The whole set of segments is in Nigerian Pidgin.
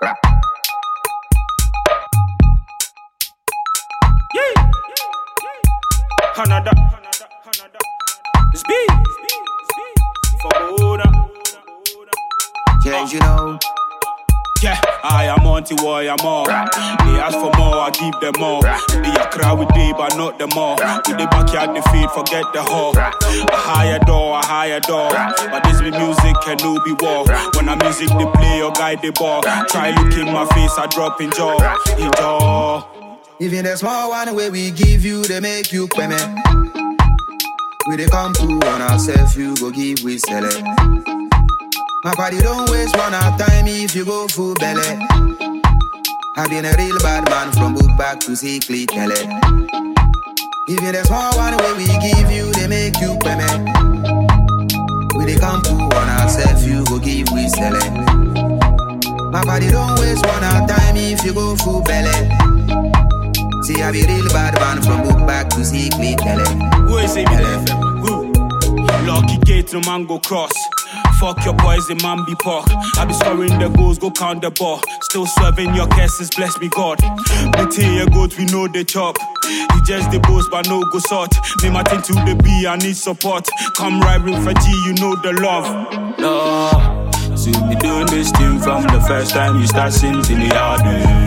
Canada. It's B. For Boda. Yeah, you know. Yeah, I am Monty Boy, I'm all. They ask for more, I give them more. They a crowd with they, but not them all. With the backyard, the feet, forget the whole. A higher door. But this be music can no be war. When I music, they play or guide the ball. Try look in my face, I drop in jaw. In jaw. Even the small one where we give you, they make you payment. We they come to on ourselves, you go give, we sell it. My body don't waste one hour time if you go full belly. I've been a real bad man from book back to secretly tell it. Even the small one where we give you, they make you payment. We they come to on ourselves, you go give, we sell it. My body don't waste one hour time if you go full belly. See, I be real bad man from book back to secretly tell it. Who is it? Lucky gate, no man go cross. Fuck your boys, the man be pork. I be scoring the goals, go count the ball. Still serving your cases, bless me God. Me tell you goat, we know the chop. He just the boss, but no go sort. Me my thing to the B, I need support. Come right ring for G, you know the love. No, see me doing this thing from the first time you start singing in the yard.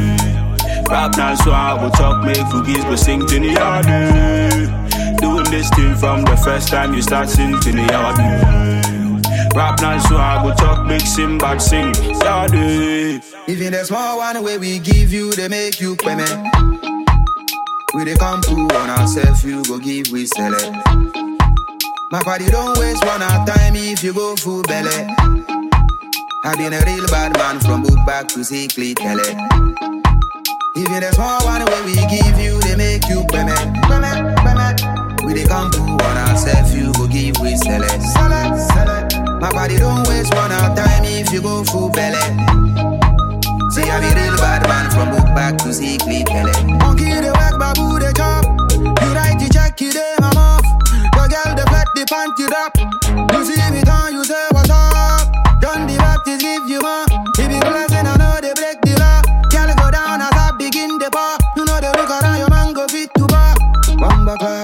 Rap now, so I go talk, make forgives, but sing in the yard. Doing this thing from the first time you start singing in the yard. Rap now, so I go talk, make sing, but sing yard. Even the small one where we give you, they make you payment. We they come to on ourselves, you go give, we sell it. My body don't waste one hour time if you go full belly. I've been a real bad man from book back to secretly tell it. Even the small one where we give you, they make you payment. We they come to on ourselves, you go give, we sell it. My body don't waste one hour time if you go full belly. See, I be real bad man from book back to secretly tell it. Monkey the work, babu the chop. You write the check, you them I'm off. Your girl the fat, the panty drop. You see me down, you say what's up. John the Baptist give you more. If you blessing, I know they break the law. Girl go down as I begin the bar. You know they look around your man go fit to bar. Bumba clap.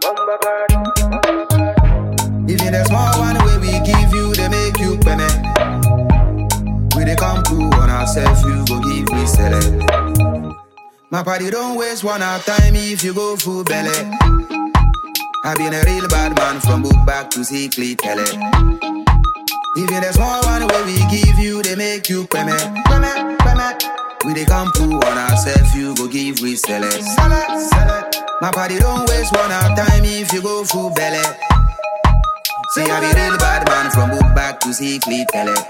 Even the small one where we give you, they make you payment. We they come to on ourselves, you go give, we sell it. My body don't waste one hour time if you go full belly. I've been a real bad man from book back to secretly tell it. Even the small one where we give you, they make you payment. We they come to on ourselves, you go give, we sell it. My body don't waste one hour time if you go full belly. See, I be real bad man from book back to secretly tell it.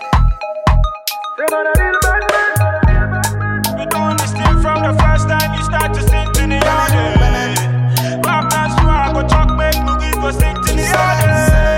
We doing this thing from the first time you start to sing to the yard. Rap now, so I go talk, make me give a sing to the yard.